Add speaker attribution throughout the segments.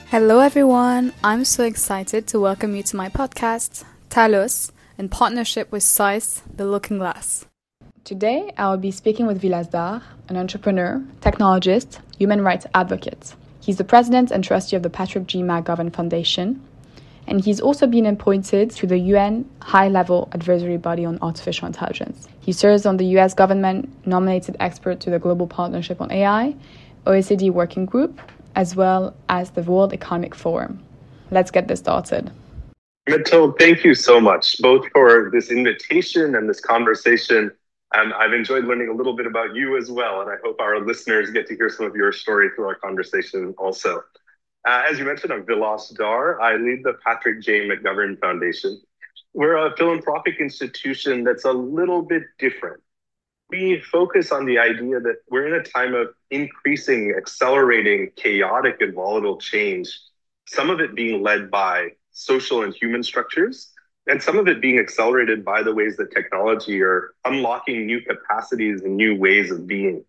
Speaker 1: Hello, everyone. I'm so excited to welcome you to my podcast, Talos, in partnership with Zeiss, The Looking Glass. Today, I will be speaking with Vilas Dar, an entrepreneur, technologist, human rights advocate. He's the president and trustee of the Patrick G. McGovern Foundation, and he's also been appointed to the UN High-Level Advisory Body on Artificial Intelligence. He serves on the US government-nominated expert to the Global Partnership on AI, OECD Working Group, as well as the World Economic Forum. Let's get this started.
Speaker 2: Mathilde, thank you so much, both for this invitation and this conversation. I've enjoyed learning a little bit about you as well, and I hope our listeners get to hear some of your story through our conversation also. As you mentioned, I'm Vilas Dar. I lead the Patrick J. McGovern Foundation. We're a philanthropic institution that's a little bit different. We focus on the idea that we're in a time of increasing, accelerating, chaotic, and volatile change, some of it being led by social and human structures, and some of it being accelerated by the ways that technology are unlocking new capacities and new ways of being.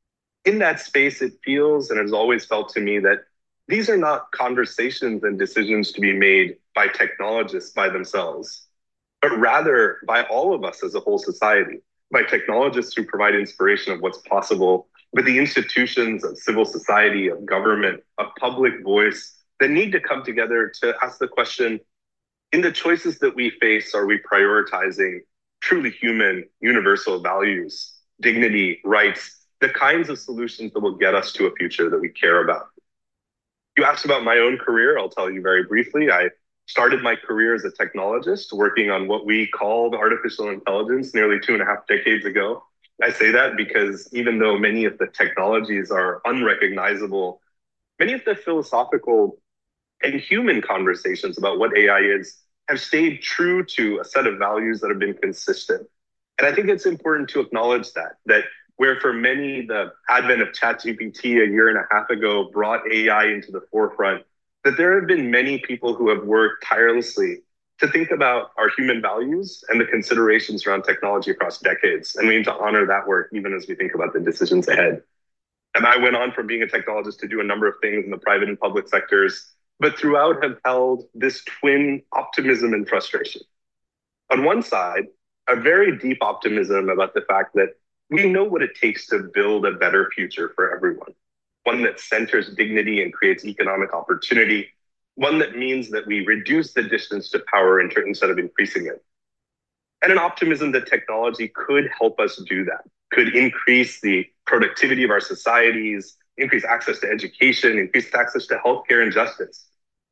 Speaker 2: In that space, it feels, and has always felt to me, that these are not conversations and decisions to be made by technologists by themselves, but rather by all of us as a whole society. By technologists who provide inspiration of what's possible, with the institutions of civil society, of government, of public voice that need to come together to ask the question, in the choices that we face, are we prioritizing truly human, universal values, dignity, rights, the kinds of solutions that will get us to a future that we care about? You asked about my own career. I'll tell you very briefly. I started my career as a technologist working on what we called artificial intelligence nearly 2.5 decades ago. I say that because even though many of the technologies are unrecognizable, many of the philosophical and human conversations about what AI is have stayed true to a set of values that have been consistent. And I think it's important to acknowledge that where for many, the advent of ChatGPT a year and a half ago brought AI into the forefront, that there have been many people who have worked tirelessly to think about our human values and the considerations around technology across decades. And we need to honor that work even as we think about the decisions ahead. And I went on from being a technologist to do a number of things in the private and public sectors, but throughout have held this twin optimism and frustration. On one side, a very deep optimism about the fact that we know what it takes to build a better future for everyone. One that centers dignity and creates economic opportunity, one that means that we reduce the distance to power instead of increasing it. And an optimism that technology could help us do that, could increase the productivity of our societies, increase access to education, increase access to healthcare and justice.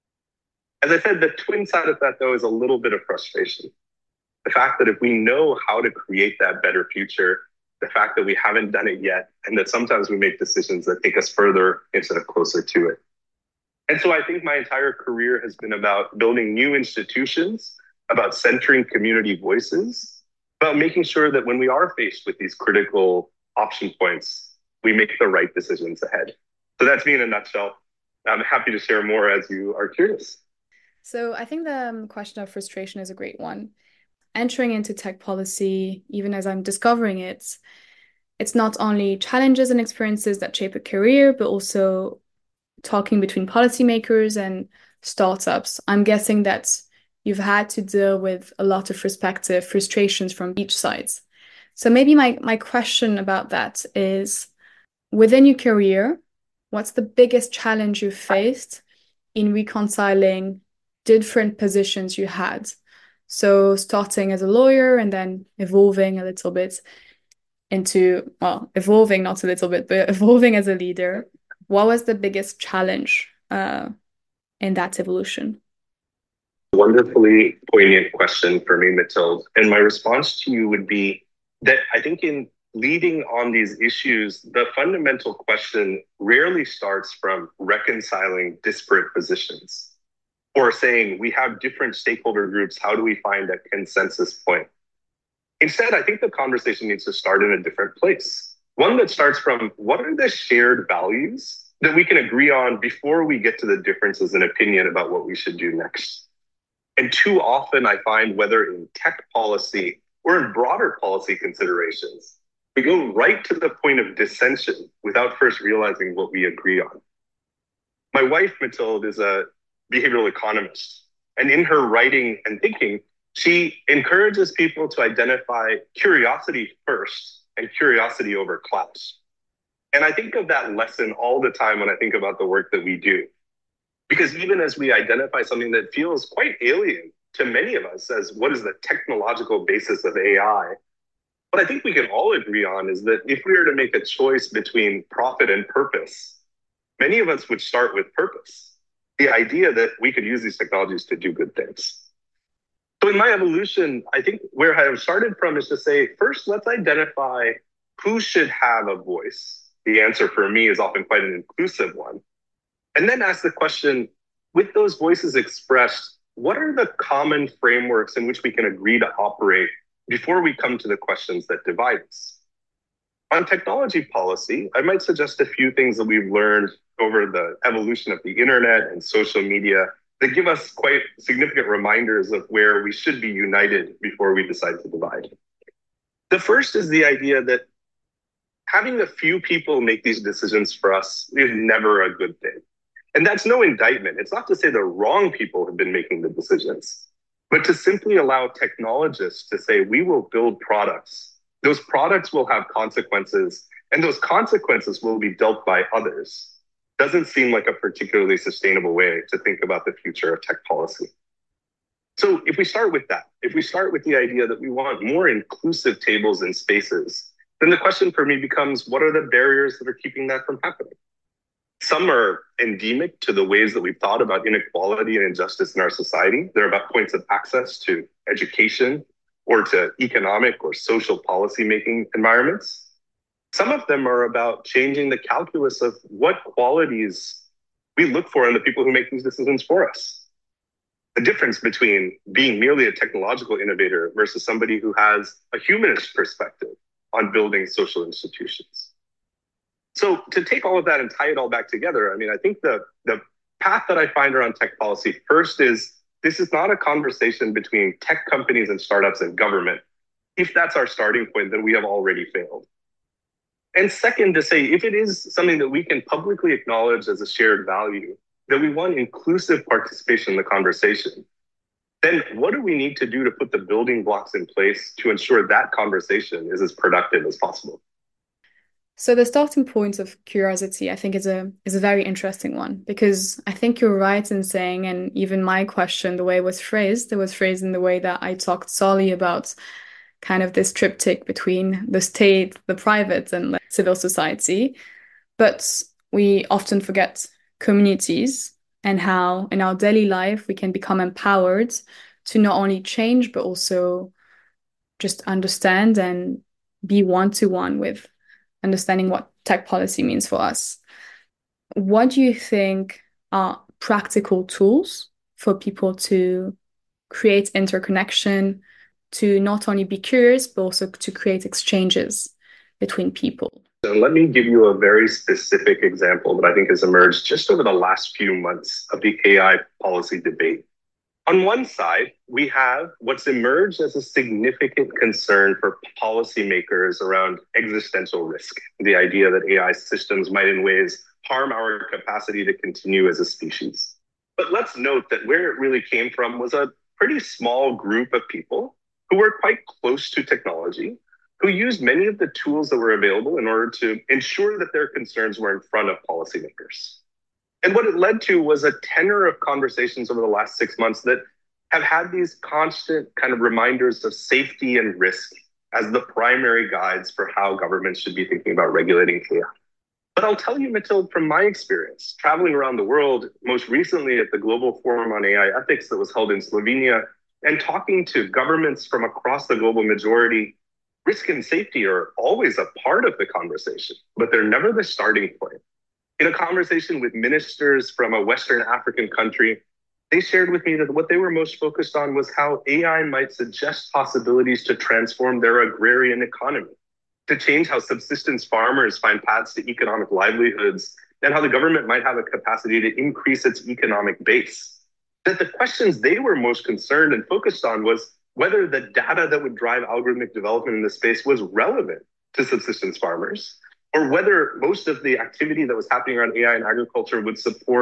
Speaker 2: As I said, the twin side of that, though, is a little bit of frustration. The fact that if we know how to create that better future, the fact that we haven't done it yet, and that sometimes we make decisions that take us further instead of closer to it. And so I think my entire career has been about building new institutions, about centering community voices, about making sure that when we are faced with these critical option points, we make the right decisions ahead. So that's me in a nutshell. I'm happy to share more as you are curious.
Speaker 1: So I think the question of frustration is a great one. Entering into tech policy, even as I'm discovering it, it's not only challenges and experiences that shape a career, but also talking between policymakers and startups. I'm guessing that you've had to deal with a lot of respective frustrations from each side. So maybe my question about that is, within your career, what's the biggest challenge you faced in reconciling different positions you had? So starting as a lawyer and then evolving a little bit into, evolving not a little bit, but evolving as a leader. What was the biggest challenge in that evolution?
Speaker 2: Wonderfully poignant question for me, Mathilde. And my response to you would be that I think in leading on these issues, the fundamental question rarely starts from reconciling disparate positions or saying we have different stakeholder groups, how do we find a consensus point? Instead, I think the conversation needs to start in a different place. One that starts from what are the shared values that we can agree on before we get to the differences in opinion about what we should do next. And too often I find, whether in tech policy or in broader policy considerations, we go right to the point of dissension without first realizing what we agree on. My wife, Mathilde, is a behavioral economist. And in her writing and thinking, she encourages people to identify curiosity first and curiosity over class. And I think of that lesson all the time when I think about the work that we do. Because even as we identify something that feels quite alien to many of us as what is the technological basis of AI, what I think we can all agree on is that if we were to make a choice between profit and purpose, many of us would start with purpose, the idea that we could use these technologies to do good things. So in my evolution, I think where I have started from is to say, first, let's identify who should have a voice. The answer for me is often quite an inclusive one. And then ask the question, with those voices expressed, what are the common frameworks in which we can agree to operate before we come to the questions that divide us? On technology policy, I might suggest a few things that we've learned over the evolution of the internet and social media that give us quite significant reminders of where we should be united before we decide to divide. The first is the idea that having a few people make these decisions for us is never a good thing. And that's no indictment. It's not to say the wrong people have been making the decisions, but to simply allow technologists to say, we will build products. Those products will have consequences, and those consequences will be dealt by others. Doesn't seem like a particularly sustainable way to think about the future of tech policy. So if we start with that, if we start with the idea that we want more inclusive tables and spaces, then the question for me becomes, what are the barriers that are keeping that from happening? Some are endemic to the ways that we've thought about inequality and injustice in our society. They're about points of access to education or to economic or social policy-making environments. Some of them are about changing the calculus of what qualities we look for in the people who make these decisions for us. The difference between being merely a technological innovator versus somebody who has a humanist perspective on building social institutions. So to take all of that and tie it all back together, I mean, I think the path that I find around tech policy first is this is not a conversation between tech companies and startups and government. If that's our starting point, then we have already failed. And second, to say if it is something that we can publicly acknowledge as a shared value, that we want inclusive participation in the conversation, then what do we need to do to put the building blocks in place to ensure that conversation is as productive as possible?
Speaker 1: So the starting point of curiosity, I think, is a very interesting one because I think you're right in saying, and even my question, the way it was phrased in the way that I talked solely about kind of this triptych between the state, the private, and like, civil society. But we often forget communities and how in our daily life we can become empowered to not only change, but also just understand and be one-to-one with understanding what tech policy means for us. What do you think are practical tools for people to create interconnection, to not only be curious, but also to create exchanges between people?
Speaker 2: So let me give you a very specific example that I think has emerged just over the last few months of the AI policy debate. On one side, we have what's emerged as a significant concern for policymakers around existential risk, the idea that AI systems might in ways harm our capacity to continue as a species. But let's note that where it really came from was a pretty small group of people who were quite close to technology, who used many of the tools that were available in order to ensure that their concerns were in front of policymakers. And what it led to was a tenor of conversations over the last 6 months that have had these constant kind of reminders of safety and risk as the primary guides for how governments should be thinking about regulating AI. But I'll tell you, Mathilde, from my experience, traveling around the world, most recently at the Global Forum on AI Ethics that was held in Slovenia, and talking to governments from across the global majority, risk and safety are always a part of the conversation, but they're never the starting point. In a conversation with ministers from a Western African country, they shared with me that what they were most focused on was how AI might suggest possibilities to transform their agrarian economy, to change how subsistence farmers find paths to economic livelihoods, and how the government might have a capacity to increase its economic base. That the questions they were most concerned and focused on was whether the data that would drive algorithmic development in this space was relevant to subsistence farmers, or whether most of the activity that was happening around AI and agriculture would support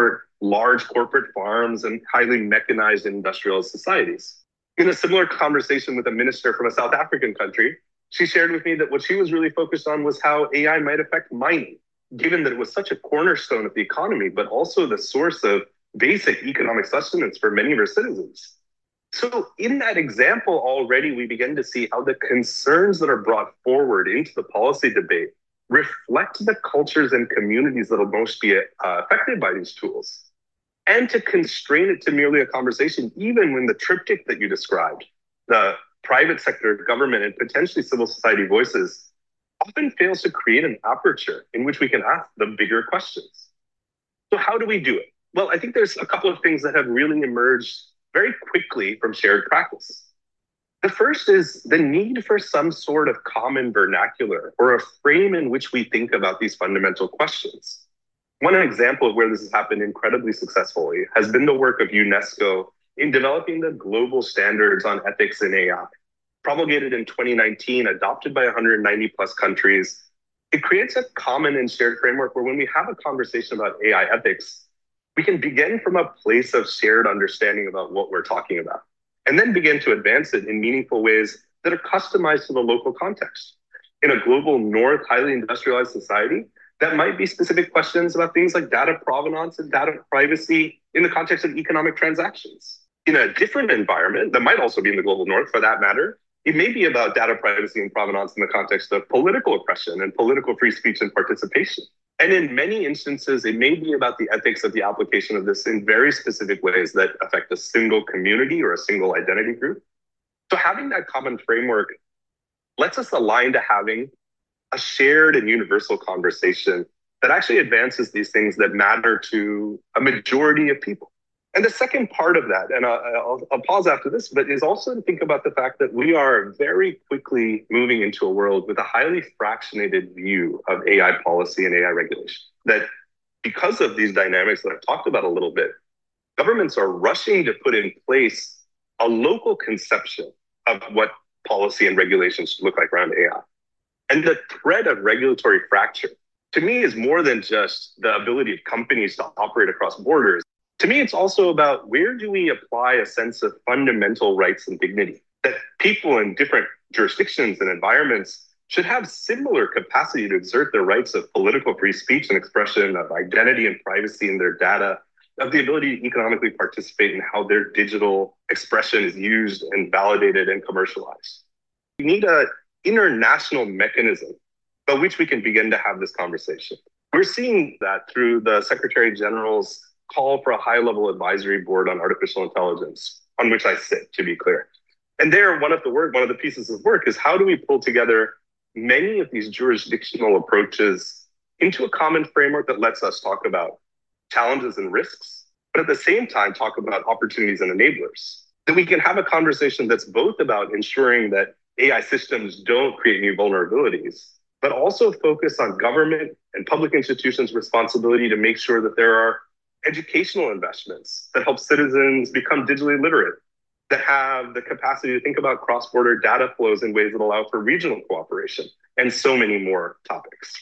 Speaker 2: large corporate farms and highly mechanized industrial societies. In a similar conversation with a minister from a South African country, she shared with me that what she was really focused on was how AI might affect mining, given that it was such a cornerstone of the economy, but also the source of basic economic sustenance for many of her citizens. So in that example already, we begin to see how the concerns that are brought forward into the policy debate reflect the cultures and communities that will most be affected by these tools. And to constrain it to merely a conversation, even when the triptych that you described, the private sector, government, and potentially civil society voices, often fails to create an aperture in which we can ask the bigger questions. So how do we do it? Well, I think there's a couple of things that have really emerged very quickly from shared practice. The first is the need for some sort of common vernacular or a frame in which we think about these fundamental questions. One example of where this has happened incredibly successfully has been the work of UNESCO in developing the global standards on ethics in AI. Promulgated in 2019, adopted by 190 plus countries, it creates a common and shared framework where when we have a conversation about AI ethics, we can begin from a place of shared understanding about what we're talking about, and then begin to advance it in meaningful ways that are customized to the local context. In a global north, highly industrialized society, that might be specific questions about things like data provenance and data privacy in the context of economic transactions. In a different environment, that might also be in the global north for that matter, it may be about data privacy and provenance in the context of political oppression and political free speech and participation. And in many instances, it may be about the ethics of the application of this in very specific ways that affect a single community or a single identity group. So having that common framework lets us align to having a shared and universal conversation that actually advances these things that matter to a majority of people. And the second part of that, and I'll pause after this, but is also to think about the fact that we are very quickly moving into a world with a highly fractionated view of AI policy and AI regulation. That because of these dynamics that I've talked about a little bit, governments are rushing to put in place a local conception of what policy and regulations should look like around AI. And the threat of regulatory fracture, to me, is more than just the ability of companies to operate across borders. To me, it's also about where do we apply a sense of fundamental rights and dignity, that people in different jurisdictions and environments should have similar capacity to exert their rights of political free speech and expression, of identity and privacy in their data, of the ability to economically participate in how their digital expression is used and validated and commercialized. We need an international mechanism by which we can begin to have this conversation. We're seeing that through the Secretary General's call for a high-level advisory board on artificial intelligence, on which I sit, to be clear. And there, one of the pieces of work is how do we pull together many of these jurisdictional approaches into a common framework that lets us talk about challenges and risks, but at the same time talk about opportunities and enablers. That we can have a conversation that's both about ensuring that AI systems don't create new vulnerabilities, but also focus on government and public institutions' responsibility to make sure that there are educational investments that help citizens become digitally literate, that have the capacity to think about cross-border data flows in ways that allow for regional cooperation, and so many more topics.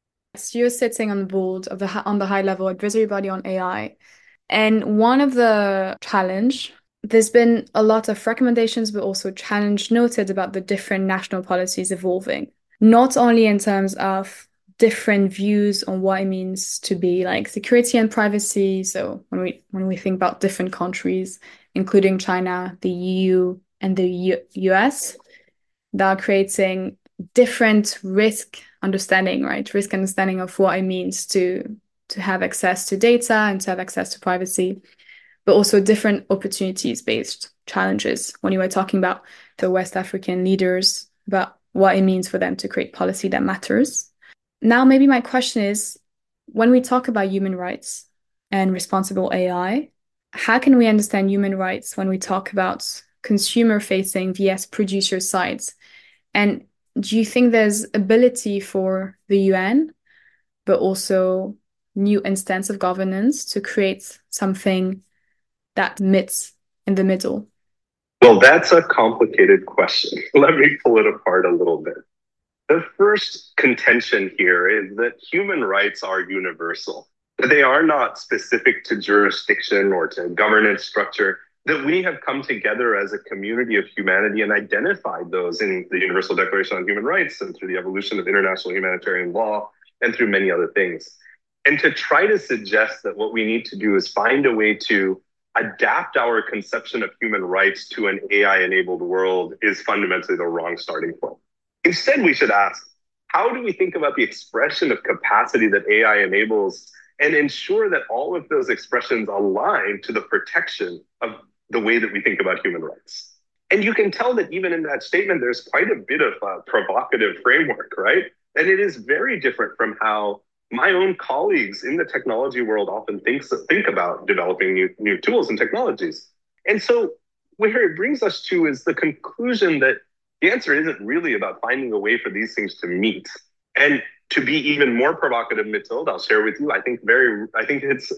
Speaker 1: So you're sitting on the board of on the high-level advisory body on AI, and one of the challenge, there's been a lot of recommendations, but also challenge noted about the different national policies evolving, not only in terms of different views on what it means to be like security and privacy. So when we think about different countries, including China, the EU, and the US, that are creating different risk understanding, right? Risk understanding of what it means to have access to data and to have access to privacy, but also different opportunities-based challenges when you were talking about the West African leaders, about what it means for them to create policy that matters. Now, maybe my question is, when we talk about human rights and responsible AI, how can we understand human rights when we talk about consumer-facing vs producer sides? And do you think there's ability for the UN, but also new instance of governance to create something that meets in the middle?
Speaker 2: Well, that's a complicated question. Let me pull it apart a little bit. The first contention here is that human rights are universal. that they are not specific to jurisdiction or to governance structure, that we have come together as a community of humanity and identified those in the Universal Declaration on Human Rights and through the evolution of international humanitarian law and through many other things. And to try to suggest that what we need to do is find a way to adapt our conception of human rights to an AI-enabled world is fundamentally the wrong starting point. Instead, we should ask, how do we think about the expression of capacity that AI enables and ensure that all of those expressions align to the protection of the way that we think about human rights? And you can tell that even in that statement, there's quite a bit of a provocative framework, right? And it is very different from how my own colleagues in the technology world often think about developing new tools and technologies. And so where it brings us to is the conclusion that the answer isn't really about finding a way for these things to meet. And to be even more provocative, Mathilde, I'll share with you, I think it's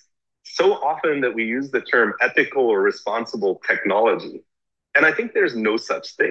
Speaker 2: so often that we use the term ethical or responsible technology. And I think there's no such thing.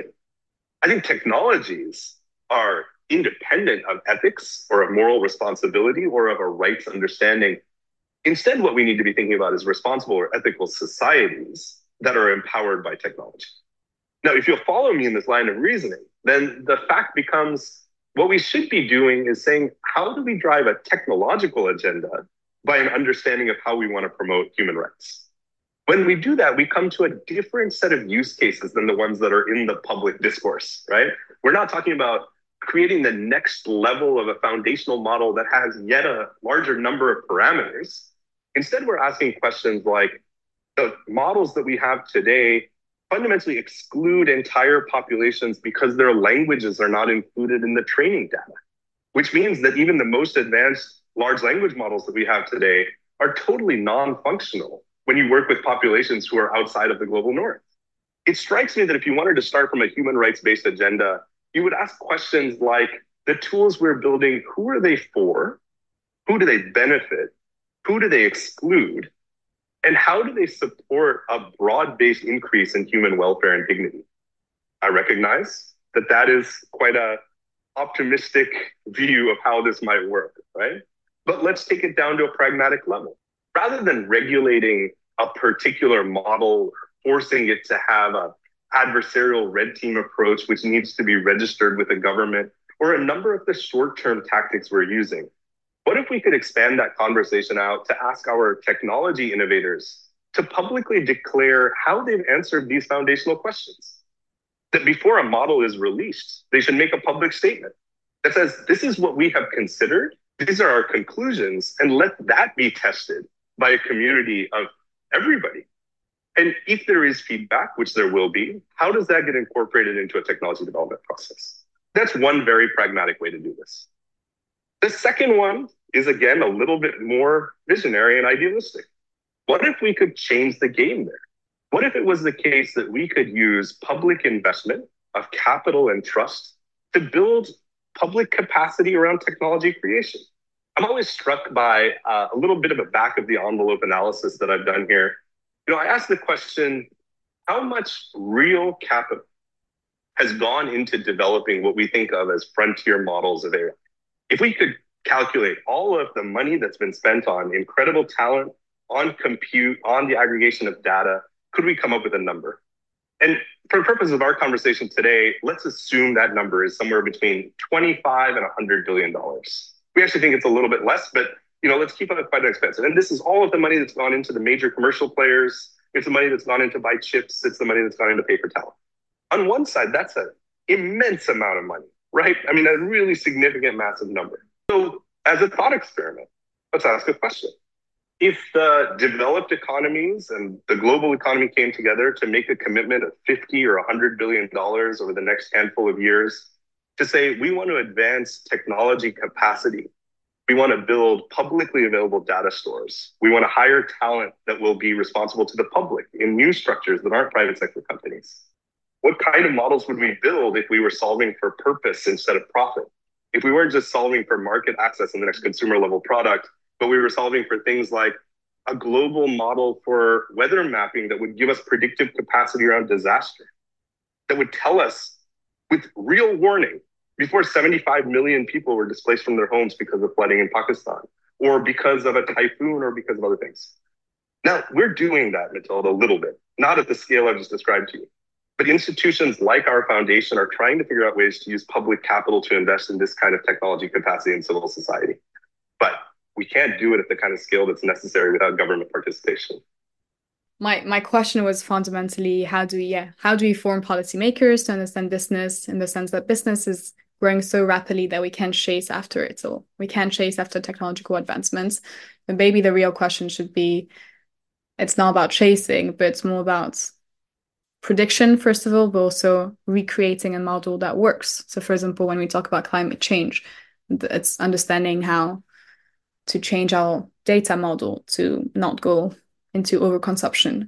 Speaker 2: I think technologies are independent of ethics or of moral responsibility or of a rights understanding. Instead, what we need to be thinking about is responsible or ethical societies that are empowered by technology. Now, if you'll follow me in this line of reasoning, then the fact becomes what we should be doing is saying, how do we drive a technological agenda by an understanding of how we want to promote human rights? When we do that, we come to a different set of use cases than the ones that are in the public discourse, right? We're not talking about creating the next level of a foundational model that has yet a larger number of parameters. Instead, we're asking questions like, the models that we have today fundamentally exclude entire populations because their languages are not included in the training data, which means that even the most advanced large language models that we have today are totally non-functional when you work with populations who are outside of the global north. It strikes me that if you wanted to start from a human rights-based agenda, you would ask questions like, the tools we're building, who are they for? Who do they benefit? Who do they exclude? And how do they support a broad-based increase in human welfare and dignity? I recognize that that is quite an optimistic view of how this might work, right? But let's take it down to a pragmatic level. Rather than regulating a particular model, forcing it to have an adversarial red team approach, which needs to be registered with the government, or a number of the short-term tactics we're using, what if we could expand that conversation out to ask our technology innovators to publicly declare how they've answered these foundational questions? That before a model is released, they should make a public statement that says, this is what we have considered, these are our conclusions, and let that be tested by a community of everybody. And if there is feedback, which there will be, how does that get incorporated into a technology development process? That's one very pragmatic way to do this. The second one is, again, a little bit more visionary and idealistic. What if we could change the game there? What if it was the case that we could use public investment of capital and trust to build public capacity around technology creation? I'm always struck by a little bit of a back of the envelope analysis that I've done here. I asked the question, how much real capital has gone into developing what we think of as frontier models of AI? If we could calculate all of the money that's been spent on incredible talent, on compute, on the aggregation of data, could we come up with a number? And for the purpose of our conversation today, let's assume that number is somewhere between $25 and $100 billion. We actually think it's a little bit less, but let's keep it quite expensive. And this is all of the money that's gone into the major commercial players. It's the money that's gone into buy chips. It's the money that's gone into pay for talent. On one side, that's an immense amount of money, right? I mean, a really significant, massive number. So as a thought experiment, let's ask a question. If the developed economies and the global economy came together to make a commitment of $50 or $100 billion over the next handful of years to say, we want to advance technology capacity, we want to build publicly available data stores, we want to hire talent that will be responsible to the public in new structures that aren't private sector companies. What kind of models would we build if we were solving for purpose instead of profit? If we weren't just solving for market access in the next consumer level product, but we were solving for things like a global model for weather mapping that would give us predictive capacity around disaster, that would tell us with real warning before 75 million people were displaced from their homes because of flooding in Pakistan, or because of a typhoon or because of other things. Now, we're doing that, Matilda, a little bit, not at the scale I've just described to you. But institutions like our foundation are trying to figure out ways to use public capital to invest in this kind of technology capacity in civil society. But we can't do it at the kind of scale that's necessary without government participation.
Speaker 1: My question was fundamentally how do we form policymakers to understand business in the sense that business is growing so rapidly that we can't chase after it. So we can't chase after technological advancements. And maybe the real question should be it's not about chasing, but it's more about prediction, first of all, but also recreating a model that works. So, for example, when we talk about climate change, it's understanding how to change our data model to not go into overconsumption.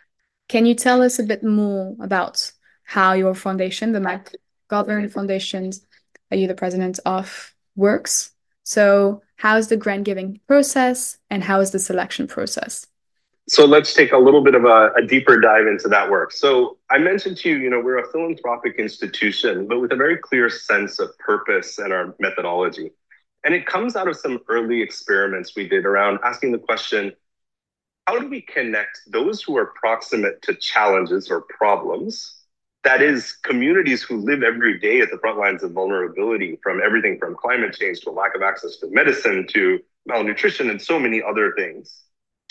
Speaker 1: Can you tell us a bit more about how your foundation, the Mac Govern Foundations, that you're the president of, works? So, how is the grant giving process and how is the selection process?
Speaker 2: So let's take a little bit of a deeper dive into that work. So I mentioned to you, we're a philanthropic institution, but with a very clear sense of purpose and our methodology. And it comes out of some early experiments we did around asking the question, how do we connect those who are proximate to challenges or problems? That is, communities who live every day at the front lines of vulnerability, from everything from climate change to a lack of access to medicine to malnutrition and so many other things,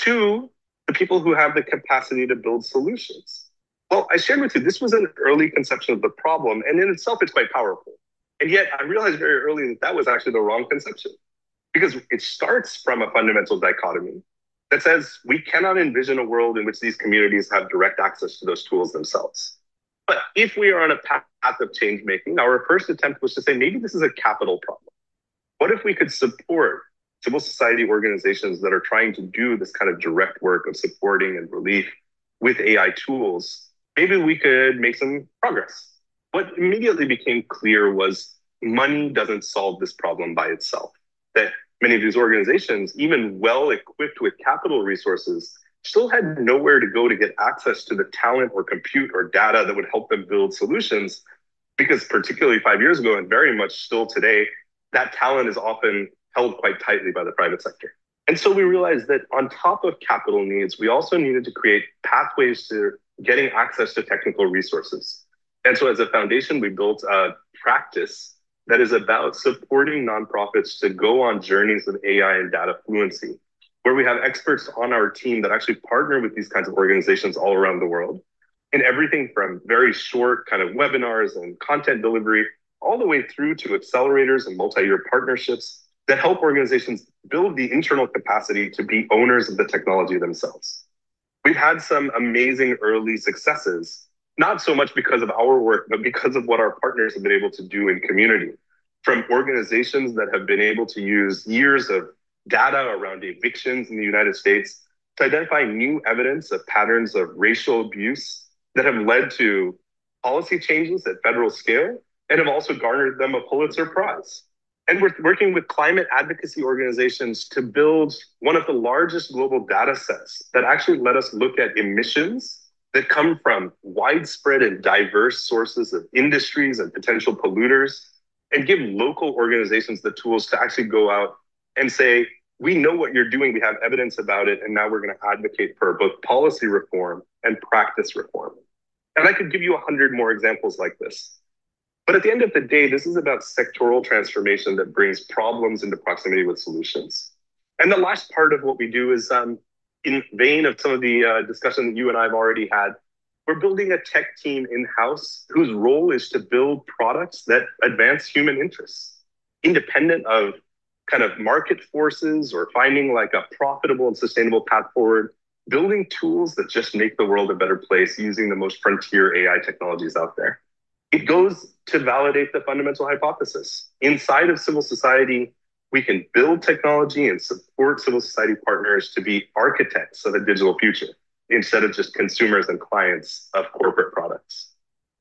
Speaker 2: to the people who have the capacity to build solutions. Well, I shared with you, this was an early conception of the problem, and in itself, it's quite powerful. And yet, I realized very early that that was actually the wrong conception, because it starts from a fundamental dichotomy that says we cannot envision a world in which these communities have direct access to those tools themselves. But if we are on a path of change making, our first attempt was to say maybe this is a capital problem. What if we could support civil society organizations that are trying to do this kind of direct work of supporting and relief with AI tools? Maybe we could make some progress. What immediately became clear was money doesn't solve this problem by itself. That many of these organizations, even well equipped with capital resources, still had nowhere to go to get access to the talent or compute or data that would help them build solutions. Because particularly 5 years ago, and very much still today, that talent is often held quite tightly by the private sector. And so we realized that on top of capital needs, we also needed to create pathways to getting access to technical resources. And so as a foundation, we built a practice that is about supporting nonprofits to go on journeys of AI and data fluency, where we have experts on our team that actually partner with these kinds of organizations all around the world in everything from very short kind of webinars and content delivery, all the way through to accelerators and multi-year partnerships that help organizations build the internal capacity to be owners of the technology themselves. We've had some amazing early successes, not so much because of our work, but because of what our partners have been able to do in community. From organizations that have been able to use years of data around evictions in the United States to identify new evidence of patterns of racial abuse that have led to policy changes at federal scale and have also garnered them a Pulitzer Prize. And we're working with climate advocacy organizations to build one of the largest global data sets that actually let us look at emissions that come from widespread and diverse sources of industries and potential polluters, and give local organizations the tools to actually go out and say, we know what you're doing, we have evidence about it, and now we're going to advocate for both policy reform and practice reform. And I could give you 100 more examples like this. But at the end of the day, this is about sectoral transformation that brings problems into proximity with solutions. And the last part of what we do is, in vein of some of the discussion that you and I have already had, we're building a tech team in-house whose role is to build products that advance human interests, independent of kind of market forces or finding like a profitable and sustainable path forward, building tools that just make the world a better place using the most frontier AI technologies out there. It goes to validate the fundamental hypothesis. Inside of civil society, we can build technology and support civil society partners to be architects of a digital future instead of just consumers and clients of corporate products.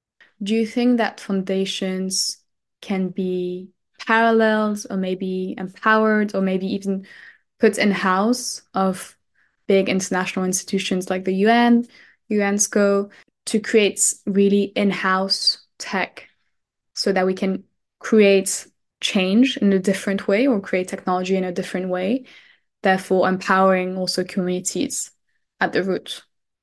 Speaker 1: Do you think that foundations can be paralleled or maybe empowered or maybe even put in-house of big international institutions like the UN, UNESCO, to create really in-house tech so that we can create change in a different way or create technology in a different way, therefore empowering also communities at the root.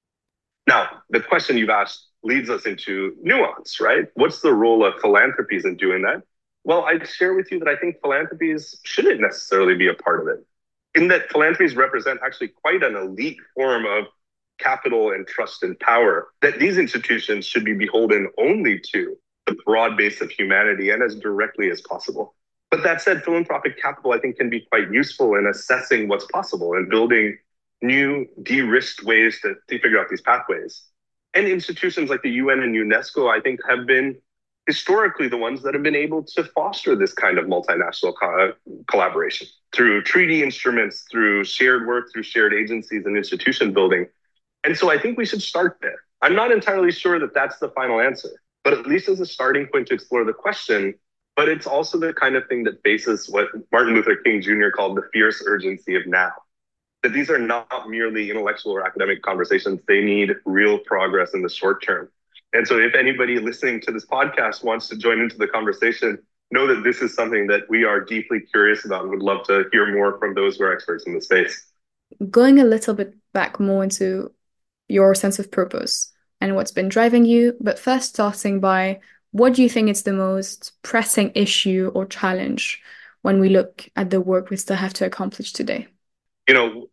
Speaker 2: Now, the question you've asked leads us into nuance, right? What's the role of philanthropies in doing that? Well, I'd share with you that I think philanthropies shouldn't necessarily be a part of it, in that philanthropies represent actually quite an elite form of capital and trust and power that these institutions should be beholden only to the broad base of humanity and as directly as possible. But that said, philanthropic capital, I think, can be quite useful in assessing what's possible and building new de-risked ways to figure out these pathways. And institutions like the UN and UNESCO, I think, have been historically the ones that have been able to foster this kind of multinational collaboration through treaty instruments, through shared work, through shared agencies and institution building. And so I think we should start there. I'm not entirely sure that that's the final answer, but at least as a starting point to explore the question. But it's also the kind of thing that faces what Martin Luther King Jr. called the fierce urgency of now. That these are not merely intellectual or academic conversations. They need real progress in the short term. And so if anybody listening to this podcast wants to join into the conversation, know that this is something that we are deeply curious about and would love to hear more from those who are experts in the space.
Speaker 1: Going a little bit back more into your sense of purpose and what's been driving you, but first starting by what do you think is the most pressing issue or challenge when we look at the work we still have to accomplish today?
Speaker 2: You know,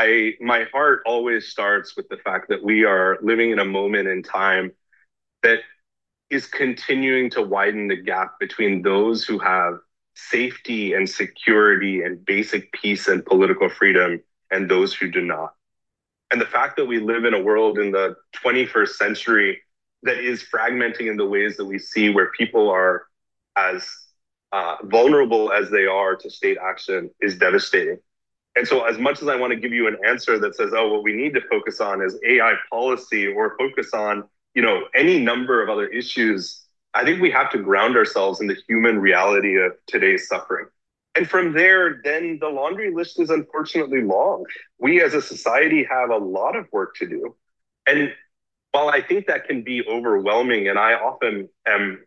Speaker 2: my heart always starts with the fact that we are living in a moment in time that is continuing to widen the gap between those who have safety and security and basic peace and political freedom and those who do not. And the fact that we live in a world in the 21st century that is fragmenting in the ways that we see, where people are as vulnerable as they are to state action, is devastating. And so as much as I want to give you an answer that says, oh, what we need to focus on is AI policy or focus on, any number of other issues, I think we have to ground ourselves in the human reality of today's suffering. And from there, then the laundry list is unfortunately long. We as a society have a lot of work to do. And while I think that can be overwhelming, and I often am,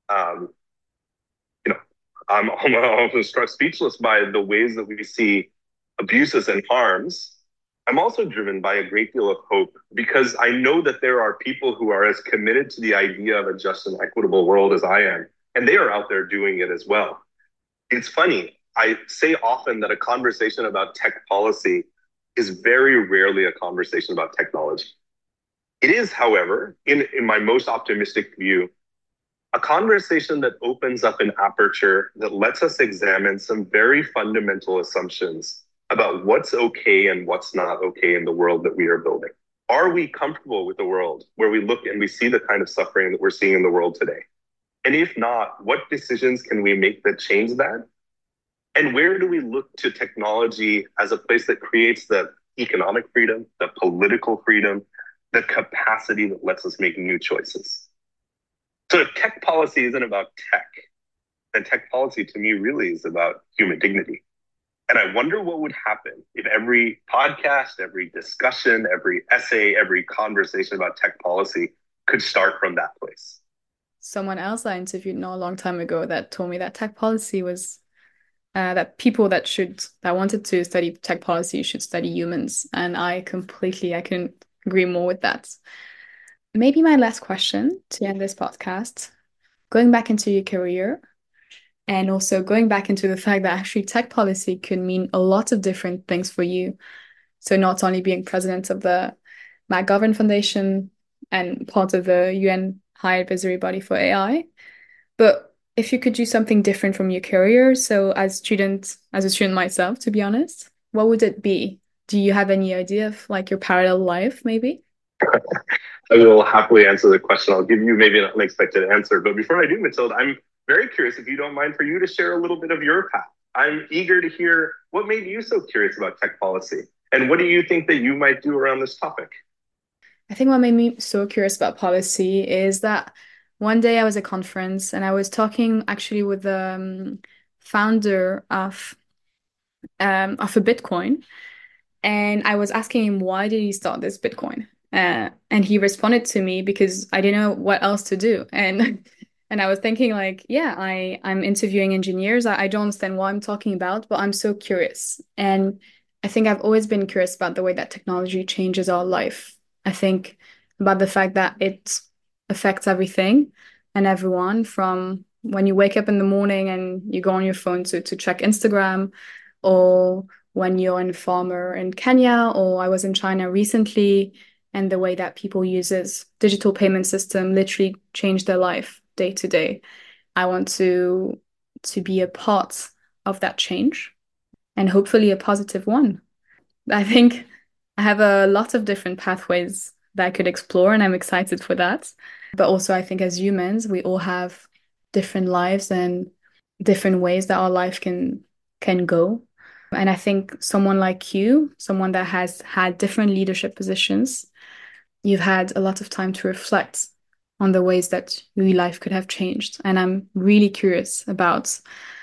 Speaker 2: I'm often struck speechless by the ways that we see abuses and harms, I'm also driven by a great deal of hope, because I know that there are people who are as committed to the idea of a just and equitable world as I am, and they are out there doing it as well. It's funny, I say often that a conversation about tech policy is very rarely a conversation about technology. It is, however, in my most optimistic view, a conversation that opens up an aperture that lets us examine some very fundamental assumptions about what's okay and what's not okay in the world that we are building. Are we comfortable with the world where we look and we see the kind of suffering that we're seeing in the world today? And if not, what decisions can we make that change that? And where do we look to technology as a place that creates the economic freedom, the political freedom, the capacity that lets us make new choices? So if tech policy isn't about tech, then tech policy to me really is about human dignity. And I wonder what would happen if every podcast, every discussion, every essay, every conversation about tech policy could start from that place.
Speaker 1: Someone else I interviewed not a long time ago that told me that tech policy was that people that wanted to study tech policy should study humans. And I couldn't agree more with that. Maybe my last question to end this podcast, going back into your career and also going back into the fact that actually tech policy could mean a lot of different things for you. So not only being president of the McGovern Foundation and part of the UN High Advisory Body for AI, but if you could do something different from your career, so as a student myself, to be honest, what would it be? Do you have any idea of like your parallel life, maybe?
Speaker 2: I will happily answer the question. I'll give you maybe an unexpected answer. But before I do, Mathilde, I'm very curious, if you don't mind, for you to share a little bit of your path. I'm eager to hear what made you so curious about tech policy, and what do you think that you might do around this topic?
Speaker 1: I think what made me so curious about policy is that one day I was at a conference and I was talking actually with the founder of a Bitcoin, and I was asking him why did he start this Bitcoin, and he responded to me because I didn't know what else to do, and And I was thinking like, yeah, I'm interviewing engineers. I don't understand what I'm talking about, but I'm so curious. And I think I've always been curious about the way that technology changes our life. I think about the fact that it affects everything and everyone from when you wake up in the morning and you go on your phone to check Instagram, or when you're in farmer in Kenya, or I was in China recently, and the way that people uses digital payment system literally changed their life day to day. I want to be a part of that change and hopefully a positive one. I think I have a lot of different pathways that I could explore, and I'm excited for that. But also, I think as humans, we all have different lives and different ways that our life can go. And I think someone like you, someone that has had different leadership positions, you've had a lot of time to reflect on the ways that your life could have changed. And I'm really curious about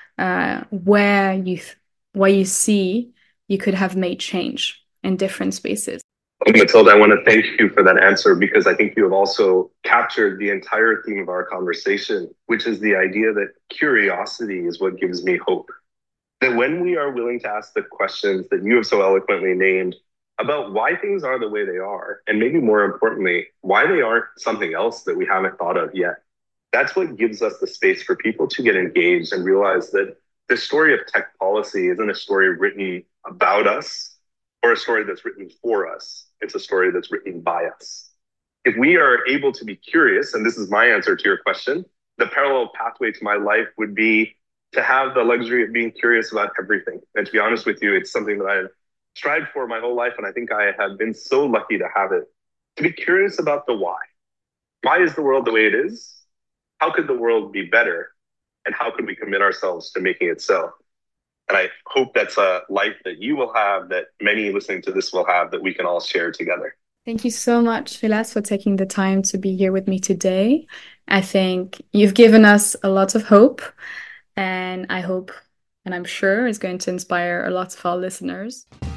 Speaker 1: where where you see you could have made change in different spaces.
Speaker 2: Matilda, I want to thank you for that answer because I think you have also captured the entire theme of our conversation, which is the idea that curiosity is what gives me hope. That when we are willing to ask the questions that you have so eloquently named about why things are the way they are, and maybe more importantly, why they aren't something else that we haven't thought of yet, that's what gives us the space for people to get engaged and realize that the story of tech policy isn't a story written about us or a story that's written for us. It's a story that's written by us. If we are able to be curious, and this is my answer to your question, the parallel pathway to my life would be to have the luxury of being curious about everything. And to be honest with you, it's something that I've strived for my whole life. And I think I have been so lucky to have it, to be curious about the why. Why is the world the way it is? How could the world be better? And how could we commit ourselves to making it so? And I hope that's a life that you will have, that many listening to this will have, that we can all share together.
Speaker 1: Thank you so much, Philas, for taking the time to be here with me today. I think you've given us a lot of hope, and I hope, and I'm sure, is going to inspire a lot of our listeners.